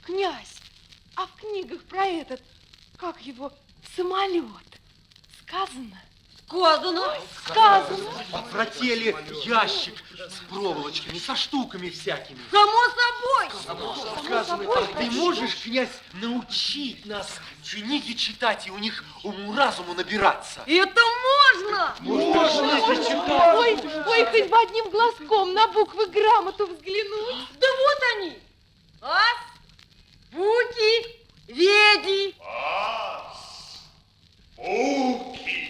Князь, а в книгах про этот, как его, самолет, сказано? Сказано. А про теле ящик с проволочками, со штуками всякими. Само собой. Сказано, а ты можешь, князь, научить нас книги читать и у них уму-разуму набираться? Это можно! Можно читать. Ой, хоть бы одним глазком на буквы грамоту взглянуть. Да вот они. Ас, буки, веди. Ас, буки,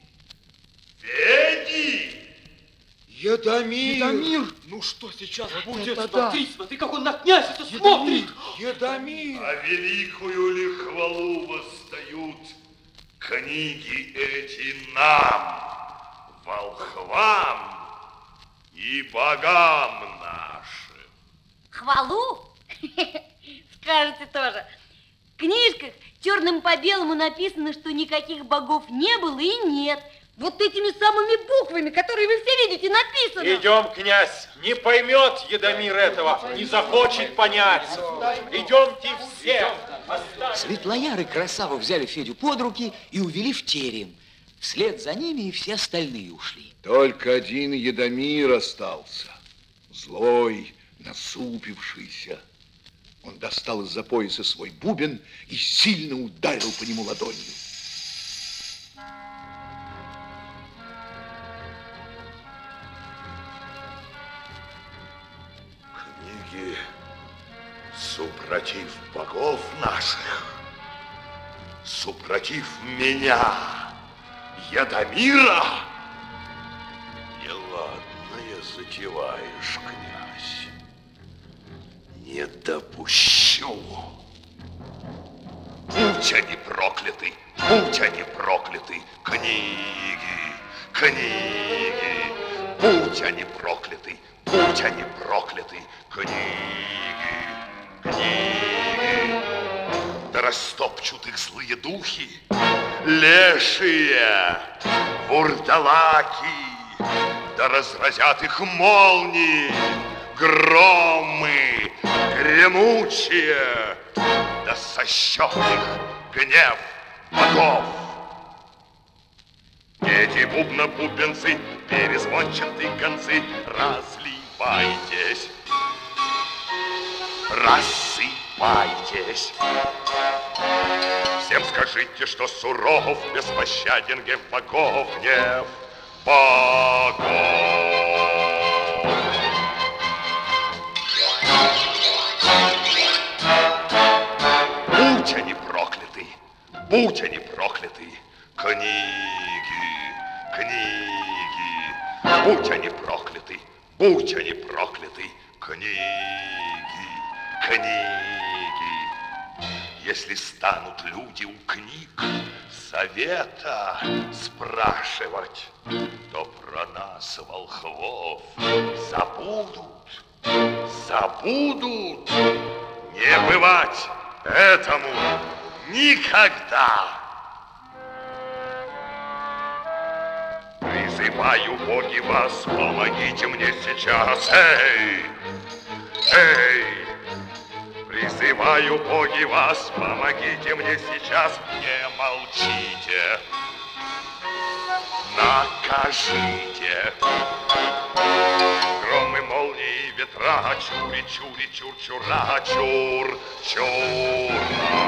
веди. Едомир! Ну что сейчас будет? это да. Смотри, как он на князя-то смотрит. Едомир! А великую ли хвалу воздают книги эти нам, волхвам и богам нашим? Хвалу? Скажете тоже. В книжках черным по белому написано, что никаких богов не было и нет. Вот этими самыми буквами, которые вы все видите, написано. Идем, князь, не поймет Едомир этого, не захочет понять. Идемте все. Светлояр и Красава взяли Федю под руки и увели в терем. Вслед за ними и все остальные ушли. Только один Едомир остался, злой, насупившийся. Он достал из-за пояса свой бубен и сильно ударил по нему ладонью. Книги супротив богов наших, супротив меня, Едомира. Неладное затеваешь, князь. Не допущу. Будь они прокляты, будь они прокляты, книги, книги, будь они прокляты, будь они прокляты, книги, книги. Да растопчут их злые духи, лешие, вурдалаки, да разразят их молнии, громы гремучие, да сощет их гнев богов. Эти бубна-бубенцы, перезвончатые концы, разливайтесь, рассыпайтесь. Всем скажите, что суров, беспощаден гнев богов, гнев богов. Будь они прокляты, будь они прокляты, книги, книги, будь они прокляты, будь они прокляты, книги, книги. Если станут люди у книг совета спрашивать, то про нас, волхвов, забудут, забудут. Не бывать этому никогда. Призываю, боги, вас, помогите мне сейчас. Эй, эй, призываю, боги, вас, помогите мне сейчас. Не молчите, накажите. Громы, молнии, ветра, чури, чури, чур, чура, чур, чур.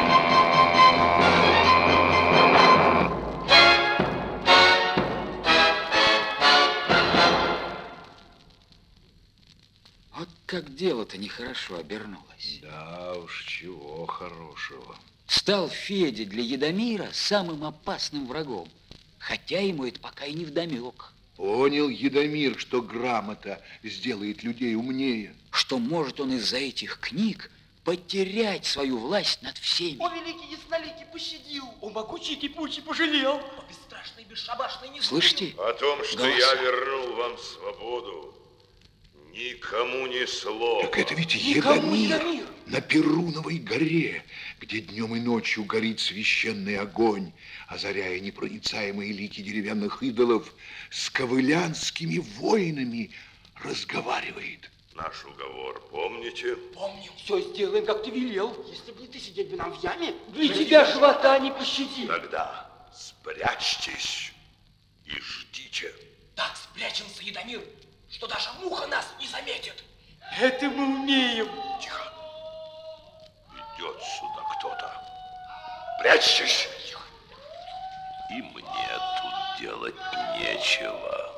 Вот как дело-то нехорошо обернулось. Да уж, чего хорошего. Стал Федя для Едомира самым опасным врагом, хотя ему это пока и не вдомек. Понял Едомир, что грамота сделает людей умнее. Что может он из-за этих книг потерять свою власть над всеми. О, великий ясноликий, пощадил. О, могучий кипучий пожалел. О, бесстрашный, бесшабашный не Слышите? О том, что голоса. я вернул вам свободу, никому ни слова. Так это ведь Никому Едомир на Перуновой горе, где днем и ночью горит священный огонь, озаряя непроницаемые лики деревянных идолов, с ковылянскими воинами разговаривает. Наш уговор помните? Помним. Все сделаем, как ты велел. Если бы не ты, сидеть бы нам в яме. И тебя живота не пощадит. Тогда спрячьтесь и ждите. Так спрячемся, Едомир, что даже муха нас не заметит. Это мы умеем. Тихо. Идет сюда кто-то. Прячьтесь. И мне тут делать нечего.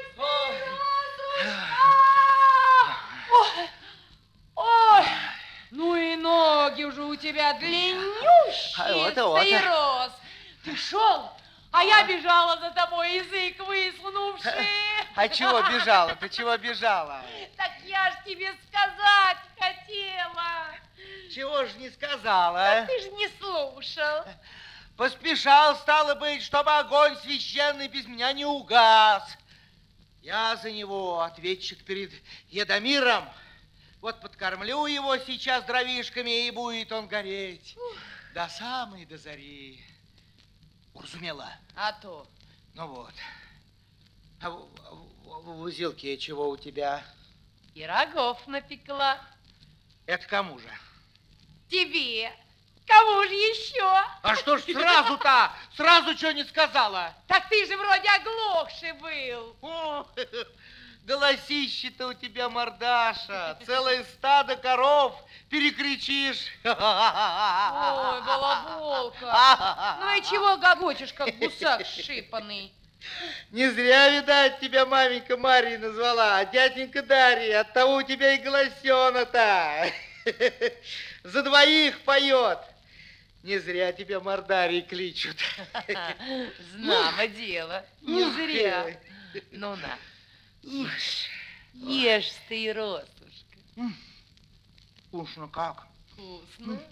Ой, ну и ноги уже у тебя длиннющие, Вот-вот. Стаирос. Ты шел, а я бежала за тобой, язык высунувший. А чего бежала? Ты чего бежала? Так я ж тебе сказать хотела. Чего ж не сказала? Ты ж не слушал. Поспешал, стало быть, чтобы огонь священный без меня не угас. Я за него ответчик перед Едомиром. Вот подкормлю его сейчас дровишками, и будет он гореть. До самой до зари. Уразумела? А то. Ну вот. А в узелке чего у тебя? Пирогов напекла. Это кому же? Тебе. Кому же еще? А что ж сразу-то? Сразу что не сказала? Так ты же вроде оглохший был. О, голосище-то у тебя, мордаша. Целое стадо коров перекричишь. Ой, балаболка. Ну и чего гогочешь, как гусак шипанный? Не зря, видать, тебя маменька Марья назвала, а дяденька Дарья. Оттого у тебя и голосёна-то. За двоих поет. Не зря тебя Мордарий кличут. Знамо дело, не зря. Ну на, ешь, ешь ты, Ростушка. Вкусно как? Вкусно.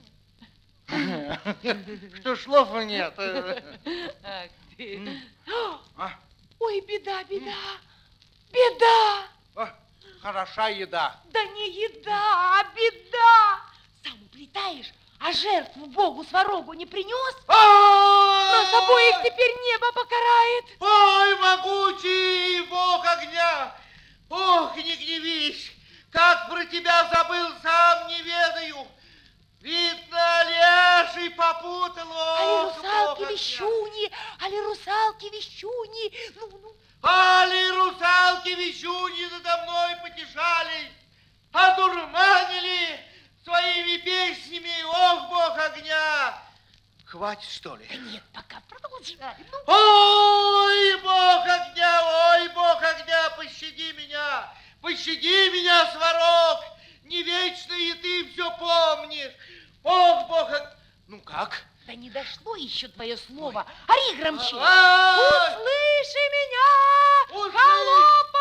Что слов нет. Ах ты. А? Ой, беда, беда, беда. О, хороша еда. Да не еда, а беда. Сам уплетаешь, а жертву Богу сварогу не принес? Нас обоих теперь небо покарает. Ой, могучий Бог огня! Ох, не гневись! Как про тебя забыл, сам не ведаю. Видно, леший попутал. Али русалки-вещуни, али русалки-вещуни. Ну. Али русалки-вещуни надо мной потешались, одурманили своими песнями. Ох, Бог огня! Хватит, что ли? Да нет, пока продолжай. Ну. Ой, Бог огня, пощади меня, Сварог, не вечно и ты все помнишь. Ох, Бог огня. Ну как? Да не дошло еще твое слово. Ори громче. Услыши меня, холопа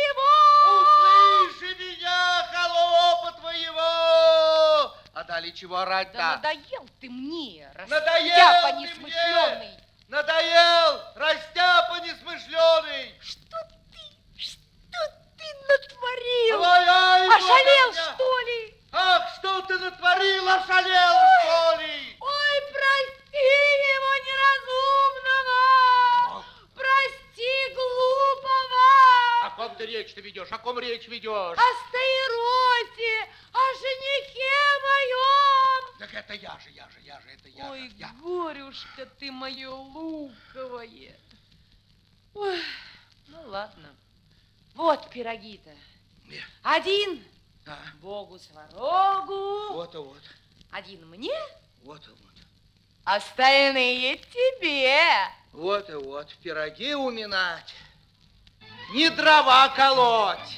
твоего. Услыши меня, холопа твоего. А далее чего орать-то? Да надоел ты мне, Надоел растяпа ты несмышленый. мне. Надоел, растяпа несмышленый. Что ты натворил? Ой, Ошалел, Бог огня. что ли? Ах, что ты натворил, ошалел, что ли? Ой, прости его неразумного! Прости глупого! О ком ты речь-то ведешь? О ком речь ведешь? О Стаиросе, о женихе моем! Так это я же, это я. Ой, горюшка ты мое луковое! Ой, ну ладно. Вот пироги-то. Где? Один А, Богу сварогу, вот. один мне, Вот. остальные тебе. Вот, пироги уминать, не дрова колоть.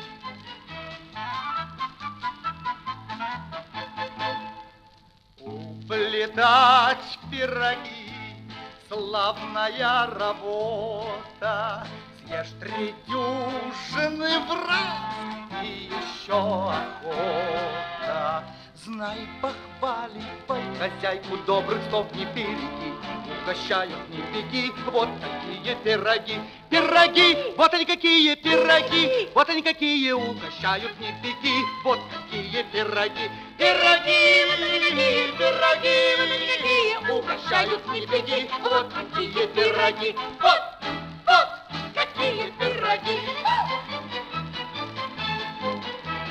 Уплетать пироги, славная работа. Съешь 3 дюжины в раз и еще охота. Знай, похваливай хозяйку, добрых слов не береги, угощают не беги, вот такие пироги. Пироги, вот они какие пироги, вот они какие, угощают не беги, вот такие пироги. Пироги, вот они какие пироги, вот они какие, угощают не беги, вот такие пироги. Вот какие пироги.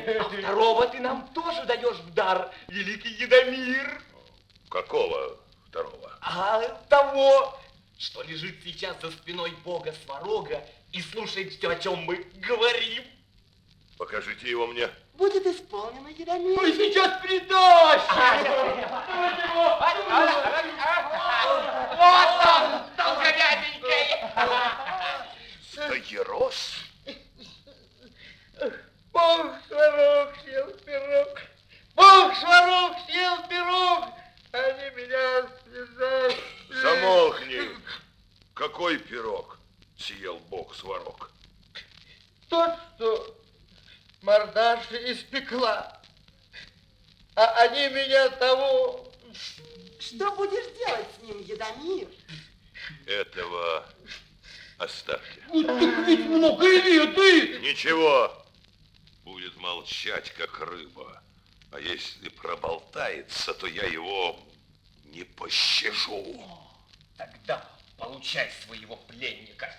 А второго ты нам тоже даешь в дар, великий Едомир. Какого второго? А того, что лежит сейчас за спиной бога Сварога и слушает все, о чем мы говорим. Покажите его мне. Будет исполнено, Едомир. Ой, сейчас придашь. Вот он, долговязенький. Стаирос? Бог Сварог съел пирог. Бог Сварог съел пирог. Они меня связали. Замолкни. Какой пирог съел бог Сварог? Тот, что мордаша испекла. А они меня того... Что будешь делать с ним, Едомир? Этого оставьте. Так ведь много ты. Ничего. Будет молчать, как рыба. А если проболтается, то я его не пощажу. Тогда получай своего пленника.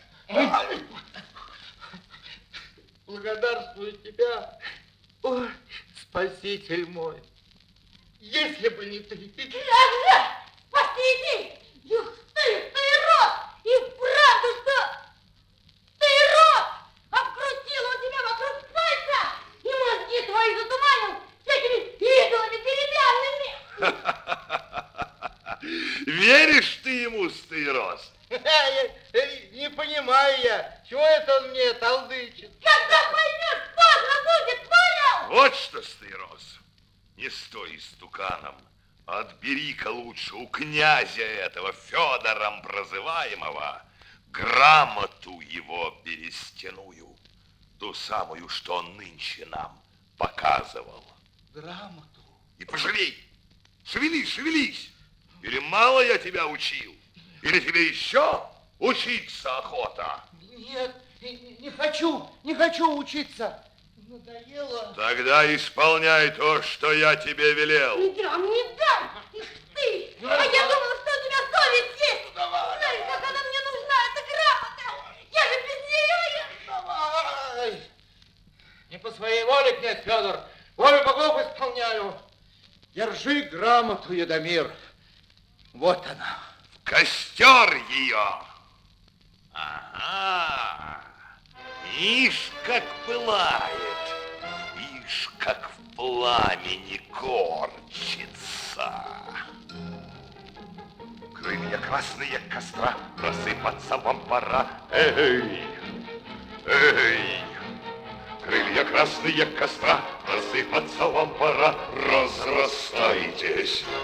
Благодарствую тебя, о, спаситель мой. Если бы не ты... Спасите! Ух ты рот! И вправду что? Ты рот! Обкрутил он тебя вокруг пальца и мозги твои затуманил с этими идолами деревянными. Веришь ты ему, Стаирос? Не понимаю я, чего это он мне толдычит? Когда поймешь, поздно будет, понял? Вот что, Стаирос, не стой истуканом. Отбери-ка лучше у князя этого, Федором прозываемого, грамоту его берестяную, ту самую, что он нынче нам показывал. Грамоту? И пожалей, шевелись. Или мало я тебя учил? Или тебе еще учиться охота? Нет, не хочу учиться. Надоело. Тогда исполняй то, что я тебе велел. Не дам. Ишь ты. А я думала, что у тебя совесть есть. Знаешь, как она мне нужна, эта грамота. Я же без нее... Давай. Не по своей воле, князь Федор. Волю богов исполняю. Держи грамоту, Едомир. Вот она. В костер ее. Ага. Ишь, как пылает. Ишь, как в пламени корчится. Крылья красные костра, рассыпаться вам пора. Эй! Крылья красные костра, рассыпаться вам пора. Разрастайтесь,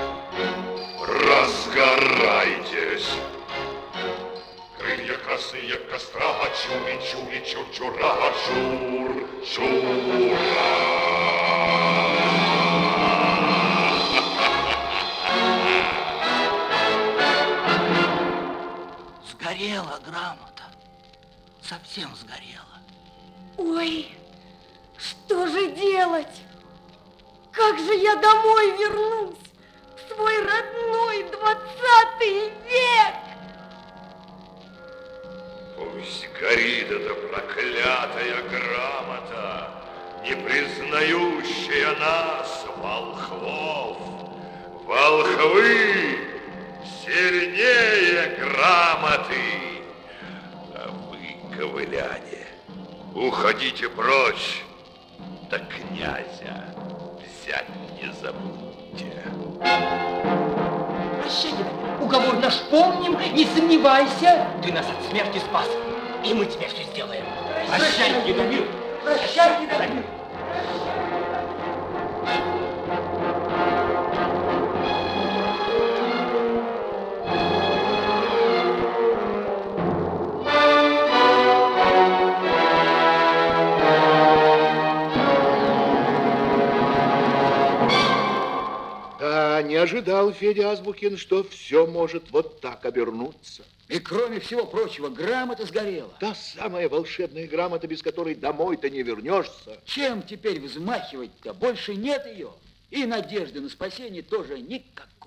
разгорайтесь. Крылья красные костра, чури, чур-чура, чур-чура. Сгорела грамота, совсем сгорела. Ой, что же делать? Как же я домой вернусь? В свой родной 20 век! Пусть горит эта проклятая грамота, не признающая нас, волхвов. Волхвы сильнее грамоты. А вы, ковыляне, уходите прочь, да князя взять не забудьте. Прощай, Едомир. Уговор наш помним, не сомневайся. Ты нас от смерти спас, и мы тебе все сделаем. Прощай, Едомир. Прощай, Едомир. Не ожидал Федя Азбукин, что все может вот так обернуться. И кроме всего прочего, грамота сгорела. Та самая волшебная грамота, без которой домой-то не вернешься. Чем теперь взмахивать-то? Больше нет ее. И надежды на спасение тоже никакой.